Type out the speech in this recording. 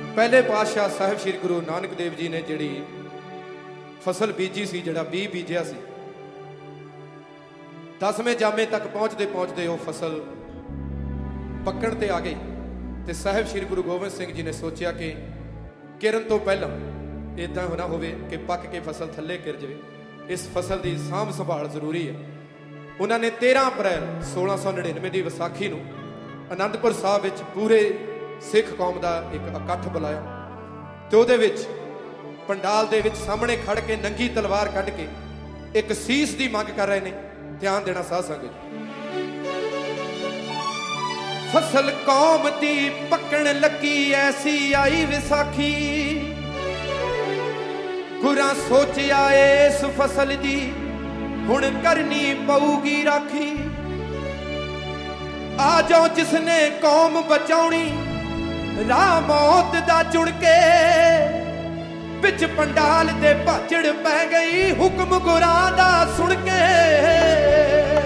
पहले पातशाह साहिब श्री गुरु नानक देव जी ने जिहड़ी फसल बीजी सी, जिहड़ा बीज बीजिया सी, 10वें जामे तक पहुँचते पहुँचते वो फसल पकण ते आ गई। तो साहिब श्री गुरु गोबिंद सिंह जी ने सोचा कि किरण तो पहला इदां ना होवे कि पक के फसल थले गिर जाए। इस फसल की सांभ संभाल जरूरी है। उन्होंने 13 अप्रैल 1699 की विसाखी नूं आनंदपुर साहब विच पूरे सिख कौम का एक इकट्ठ बुलाया। तो उहदे विच पंडाल दे विच सामने खड़ के नंगी तलवार कढ़ के एक सीस की मंग कर रहे हैं। ध्यान देना साध संगत। फसल कौम दी पकण लगी ऐसी आई विसाखी, गुरां सोचिया इस फसल दी हुण करनी पऊगी राखी। आ जाओ जिसने कौम बचाउणी राह मौत दा चुन के, बिच पंडाल दे भाजड़ पै गई हुक्म गुरां दा सुन के।